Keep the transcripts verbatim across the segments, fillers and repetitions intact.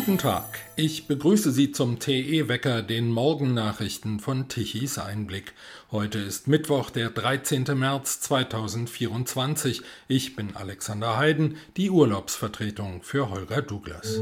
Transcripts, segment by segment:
Guten Tag, ich begrüße Sie zum T E-Wecker, den Morgennachrichten von Tichys Einblick. Heute ist Mittwoch, der dreizehnte März zweitausendvierundzwanzig. Ich bin Alexander Heiden, die Urlaubsvertretung für Holger Douglas.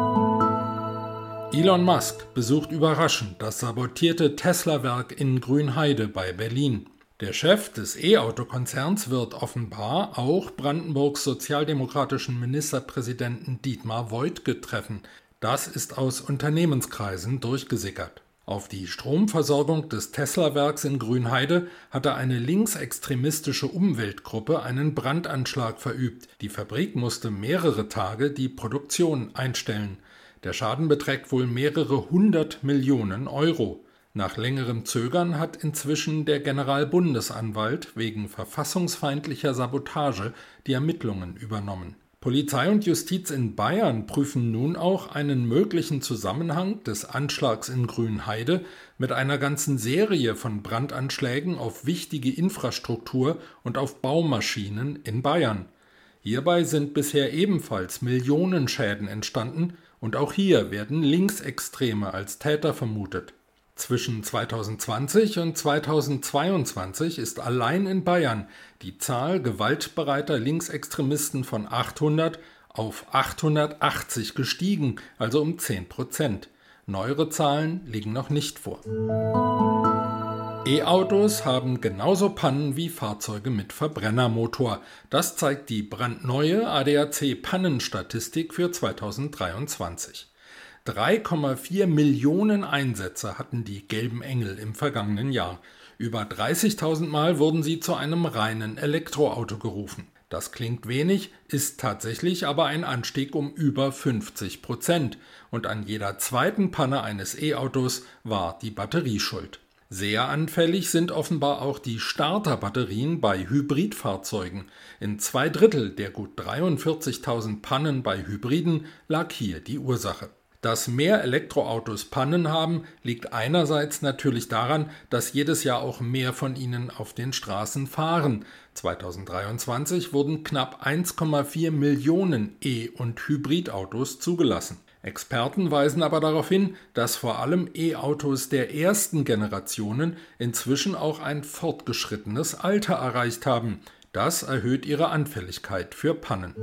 Elon Musk besucht überraschend das sabotierte Tesla-Werk in Grünheide bei Berlin. Der Chef des E-Auto-Konzerns wird offenbar auch Brandenburgs sozialdemokratischen Ministerpräsidenten Dietmar Woidke treffen. Das ist aus Unternehmenskreisen durchgesickert. Auf die Stromversorgung des Tesla-Werks in Grünheide hatte eine linksextremistische Umweltgruppe einen Brandanschlag verübt. Die Fabrik musste mehrere Tage die Produktion einstellen. Der Schaden beträgt wohl mehrere hundert Millionen Euro. Nach längerem Zögern hat inzwischen der Generalbundesanwalt wegen verfassungsfeindlicher Sabotage die Ermittlungen übernommen. Polizei und Justiz in Bayern prüfen nun auch einen möglichen Zusammenhang des Anschlags in Grünheide mit einer ganzen Serie von Brandanschlägen auf wichtige Infrastruktur und auf Baumaschinen in Bayern. Hierbei sind bisher ebenfalls Millionenschäden entstanden und auch hier werden Linksextreme als Täter vermutet. Zwischen zweitausendzwanzig und zweitausendzweiundzwanzig ist allein in Bayern die Zahl gewaltbereiter Linksextremisten von achthundert auf achthundertachtzig gestiegen, also um zehn Prozent. Neuere Zahlen liegen noch nicht vor. E-Autos haben genauso Pannen wie Fahrzeuge mit Verbrennermotor. Das zeigt die brandneue A D A C-Pannenstatistik für zweitausenddreiundzwanzig. drei Komma vier Millionen Einsätze hatten die gelben Engel im vergangenen Jahr. Über dreißigtausend Mal wurden sie zu einem reinen Elektroauto gerufen. Das klingt wenig, ist tatsächlich aber ein Anstieg um über fünfzig Prozent. Und an jeder zweiten Panne eines E-Autos war die Batterie schuld. Sehr anfällig sind offenbar auch die Starterbatterien bei Hybridfahrzeugen. In zwei Drittel der gut dreiundvierzigtausend Pannen bei Hybriden lag hier die Ursache. Dass mehr Elektroautos Pannen haben, liegt einerseits natürlich daran, dass jedes Jahr auch mehr von ihnen auf den Straßen fahren. zweitausenddreiundzwanzig wurden knapp eins Komma vier Millionen E- und Hybridautos zugelassen. Experten weisen aber darauf hin, dass vor allem E-Autos der ersten Generationen inzwischen auch ein fortgeschrittenes Alter erreicht haben. Das erhöht ihre Anfälligkeit für Pannen.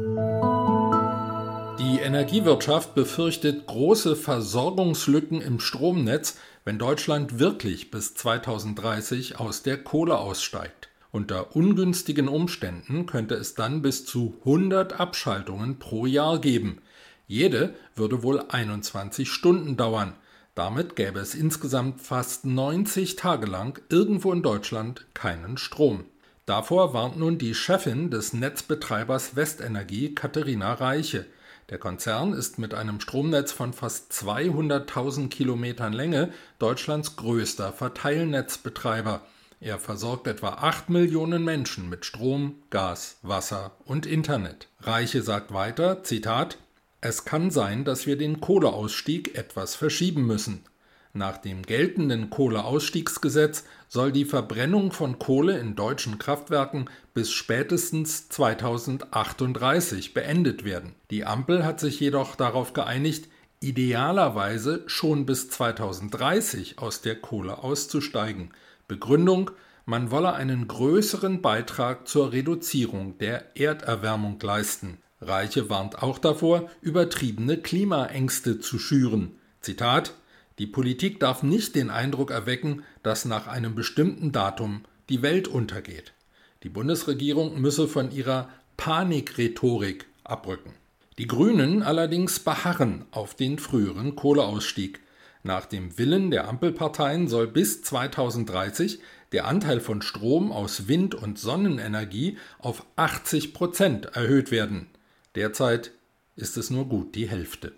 Die Energiewirtschaft befürchtet große Versorgungslücken im Stromnetz, wenn Deutschland wirklich bis zweitausenddreißig aus der Kohle aussteigt. Unter ungünstigen Umständen könnte es dann bis zu hundert Abschaltungen pro Jahr geben. Jede würde wohl einundzwanzig Stunden dauern. Damit gäbe es insgesamt fast neunzig Tage lang irgendwo in Deutschland keinen Strom. Davor warnt nun die Chefin des Netzbetreibers Westenergie, Katharina Reiche. Der Konzern ist mit einem Stromnetz von fast zweihunderttausend Kilometern Länge Deutschlands größter Verteilnetzbetreiber. Er versorgt etwa acht Millionen Menschen mit Strom, Gas, Wasser und Internet. Reiche sagt weiter, Zitat: Es kann sein, dass wir den Kohleausstieg etwas verschieben müssen. Nach dem geltenden Kohleausstiegsgesetz soll die Verbrennung von Kohle in deutschen Kraftwerken bis spätestens zweitausendachtunddreißig beendet werden. Die Ampel hat sich jedoch darauf geeinigt, idealerweise schon bis zweitausenddreißig aus der Kohle auszusteigen. Begründung: Man wolle einen größeren Beitrag zur Reduzierung der Erderwärmung leisten. Reiche warnt auch davor, übertriebene Klimaängste zu schüren. Zitat: Die Politik darf nicht den Eindruck erwecken, dass nach einem bestimmten Datum die Welt untergeht. Die Bundesregierung müsse von ihrer Panikrhetorik abrücken. Die Grünen allerdings beharren auf den früheren Kohleausstieg. Nach dem Willen der Ampelparteien soll bis zweitausenddreißig der Anteil von Strom aus Wind- und Sonnenenergie auf achtzig Prozent erhöht werden. Derzeit ist es nur gut die Hälfte.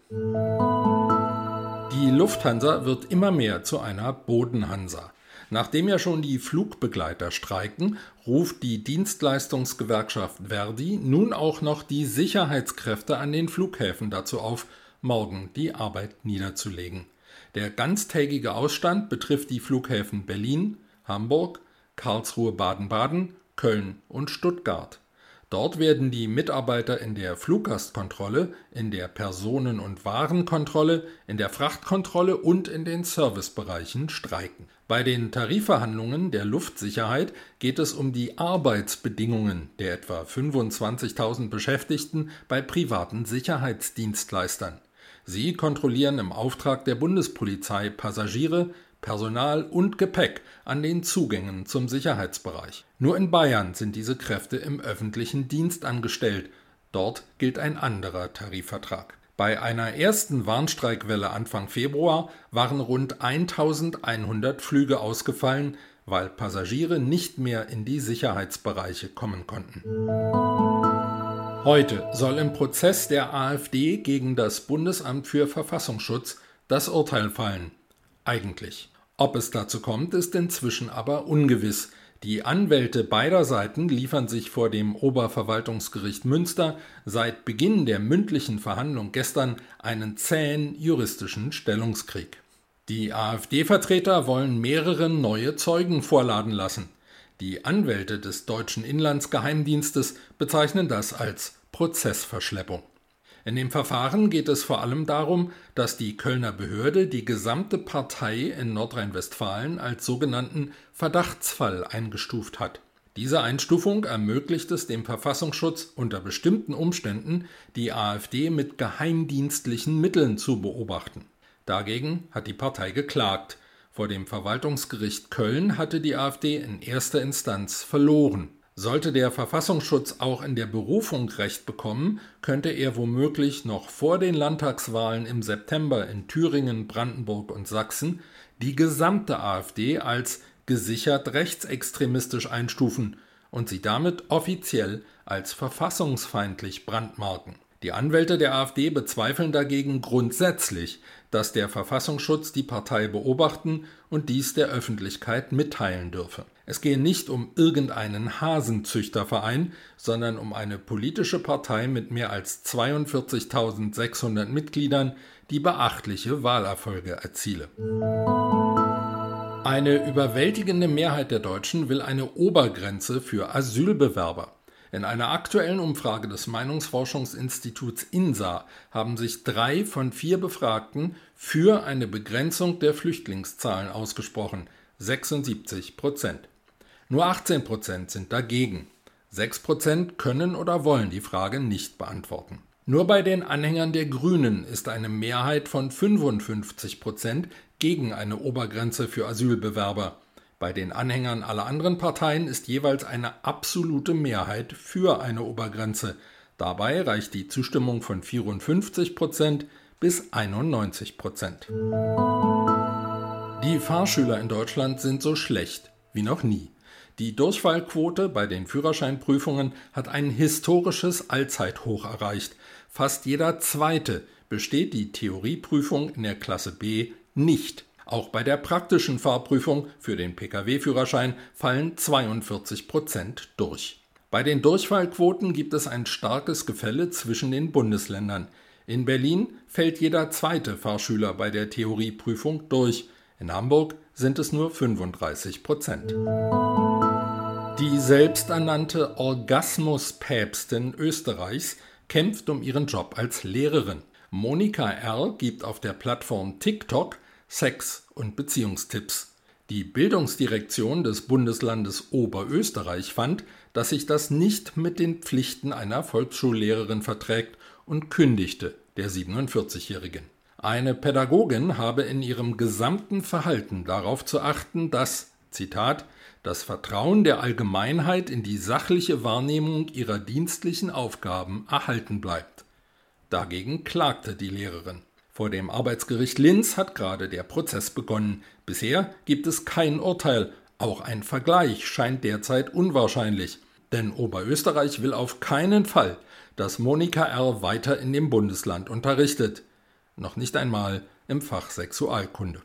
Die Lufthansa wird immer mehr zu einer Bodenhansa. Nachdem ja schon die Flugbegleiter streiken, ruft die Dienstleistungsgewerkschaft Verdi nun auch noch die Sicherheitskräfte an den Flughäfen dazu auf, morgen die Arbeit niederzulegen. Der ganztägige Ausstand betrifft die Flughäfen Berlin, Hamburg, Karlsruhe-Baden-Baden, Köln und Stuttgart. Dort werden die Mitarbeiter in der Fluggastkontrolle, in der Personen- und Warenkontrolle, in der Frachtkontrolle und in den Servicebereichen streiken. Bei den Tarifverhandlungen der Luftsicherheit geht es um die Arbeitsbedingungen der etwa fünfundzwanzigtausend Beschäftigten bei privaten Sicherheitsdienstleistern. Sie kontrollieren im Auftrag der Bundespolizei Passagiere, Personal und Gepäck an den Zugängen zum Sicherheitsbereich. Nur in Bayern sind diese Kräfte im öffentlichen Dienst angestellt. Dort gilt ein anderer Tarifvertrag. Bei einer ersten Warnstreikwelle Anfang Februar waren rund eintausendeinhundert Flüge ausgefallen, weil Passagiere nicht mehr in die Sicherheitsbereiche kommen konnten. Heute soll im Prozess der AfD gegen das Bundesamt für Verfassungsschutz das Urteil fallen. Eigentlich. Ob es dazu kommt, ist inzwischen aber ungewiss. Die Anwälte beider Seiten liefern sich vor dem Oberverwaltungsgericht Münster seit Beginn der mündlichen Verhandlung gestern einen zähen juristischen Stellungskrieg. Die AfD-Vertreter wollen mehrere neue Zeugen vorladen lassen. Die Anwälte des deutschen Inlandsgeheimdienstes bezeichnen das als Prozessverschleppung. In dem Verfahren geht es vor allem darum, dass die Kölner Behörde die gesamte Partei in Nordrhein-Westfalen als sogenannten Verdachtsfall eingestuft hat. Diese Einstufung ermöglicht es dem Verfassungsschutz unter bestimmten Umständen, die AfD mit geheimdienstlichen Mitteln zu beobachten. Dagegen hat die Partei geklagt. Vor dem Verwaltungsgericht Köln hatte die AfD in erster Instanz verloren. Sollte der Verfassungsschutz auch in der Berufung Recht bekommen, könnte er womöglich noch vor den Landtagswahlen im September in Thüringen, Brandenburg und Sachsen die gesamte AfD als gesichert rechtsextremistisch einstufen und sie damit offiziell als verfassungsfeindlich brandmarken. Die Anwälte der AfD bezweifeln dagegen grundsätzlich, dass der Verfassungsschutz die Partei beobachten und dies der Öffentlichkeit mitteilen dürfe. Es gehe nicht um irgendeinen Hasenzüchterverein, sondern um eine politische Partei mit mehr als zweiundvierzigtausendsechshundert Mitgliedern, die beachtliche Wahlerfolge erziele. Eine überwältigende Mehrheit der Deutschen will eine Obergrenze für Asylbewerber. In einer aktuellen Umfrage des Meinungsforschungsinstituts INSA haben sich drei von vier Befragten für eine Begrenzung der Flüchtlingszahlen ausgesprochen, sechsundsiebzig Prozent. Nur achtzehn Prozent sind dagegen. sechs Prozent können oder wollen die Frage nicht beantworten. Nur bei den Anhängern der Grünen ist eine Mehrheit von fünfundfünfzig Prozent gegen eine Obergrenze für Asylbewerber. Bei den Anhängern aller anderen Parteien ist jeweils eine absolute Mehrheit für eine Obergrenze. Dabei reicht die Zustimmung von vierundfünfzig Prozent bis einundneunzig Prozent. Die Fahrschüler in Deutschland sind so schlecht wie noch nie. Die Durchfallquote bei den Führerscheinprüfungen hat ein historisches Allzeithoch erreicht. Fast jeder Zweite besteht die Theorieprüfung in der Klasse B nicht. Auch bei der praktischen Fahrprüfung für den Pkw-Führerschein fallen zweiundvierzig Prozent durch. Bei den Durchfallquoten gibt es ein starkes Gefälle zwischen den Bundesländern. In Berlin fällt jeder zweite Fahrschüler bei der Theorieprüfung durch. In Hamburg sind es nur fünfunddreißig Prozent. Die selbsternannte Orgasmuspäpstin Österreichs kämpft um ihren Job als Lehrerin. Monika R. gibt auf der Plattform TikTok Sex- und Beziehungstipps. Die Bildungsdirektion des Bundeslandes Oberösterreich fand, dass sich das nicht mit den Pflichten einer Volksschullehrerin verträgt und kündigte der siebenundvierzigjährigen. Eine Pädagogin habe in ihrem gesamten Verhalten darauf zu achten, dass, Zitat, das Vertrauen der Allgemeinheit in die sachliche Wahrnehmung ihrer dienstlichen Aufgaben erhalten bleibt. Dagegen klagte die Lehrerin. Vor dem Arbeitsgericht Linz hat gerade der Prozess begonnen. Bisher gibt es kein Urteil. Auch ein Vergleich scheint derzeit unwahrscheinlich. Denn Oberösterreich will auf keinen Fall, dass Monika R. weiter in dem Bundesland unterrichtet. Noch nicht einmal im Fach Sexualkunde.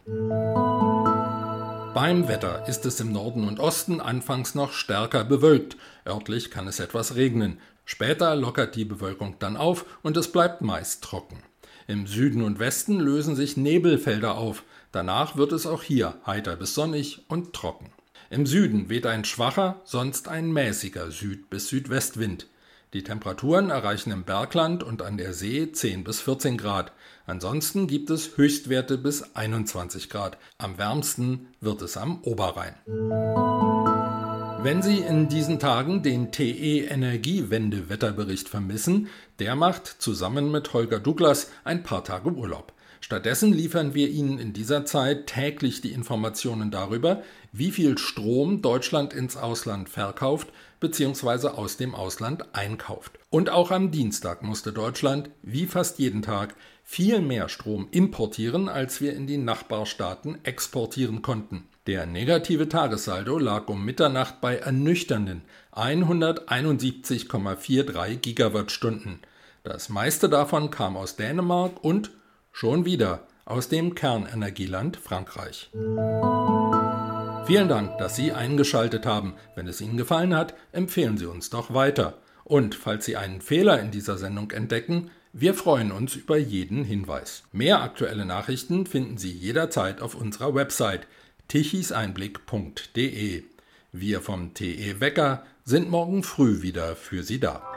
Beim Wetter ist es im Norden und Osten anfangs noch stärker bewölkt. Örtlich kann es etwas regnen. Später lockert die Bewölkung dann auf und es bleibt meist trocken. Im Süden und Westen lösen sich Nebelfelder auf. Danach wird es auch hier heiter bis sonnig und trocken. Im Süden weht ein schwacher, sonst ein mäßiger Süd- bis Südwestwind. Die Temperaturen erreichen im Bergland und an der See zehn bis vierzehn Grad. Ansonsten gibt es Höchstwerte bis einundzwanzig Grad. Am wärmsten wird es am Oberrhein. Wenn Sie in diesen Tagen den T E Energiewende-Wetterbericht vermissen, der macht zusammen mit Holger Douglas ein paar Tage Urlaub. Stattdessen liefern wir Ihnen in dieser Zeit täglich die Informationen darüber, wie viel Strom Deutschland ins Ausland verkauft bzw. aus dem Ausland einkauft. Und auch am Dienstag musste Deutschland, wie fast jeden Tag, viel mehr Strom importieren, als wir in die Nachbarstaaten exportieren konnten. Der negative Tagessaldo lag um Mitternacht bei ernüchternden hunderteinundsiebzig Komma dreiundvierzig Gigawattstunden. Das meiste davon kam aus Dänemark und schon wieder aus dem Kernenergieland Frankreich. Vielen Dank, dass Sie eingeschaltet haben. Wenn es Ihnen gefallen hat, empfehlen Sie uns doch weiter. Und falls Sie einen Fehler in dieser Sendung entdecken, wir freuen uns über jeden Hinweis. Mehr aktuelle Nachrichten finden Sie jederzeit auf unserer Website tichiseinblick punkt de. Wir vom T E Wecker sind morgen früh wieder für Sie da.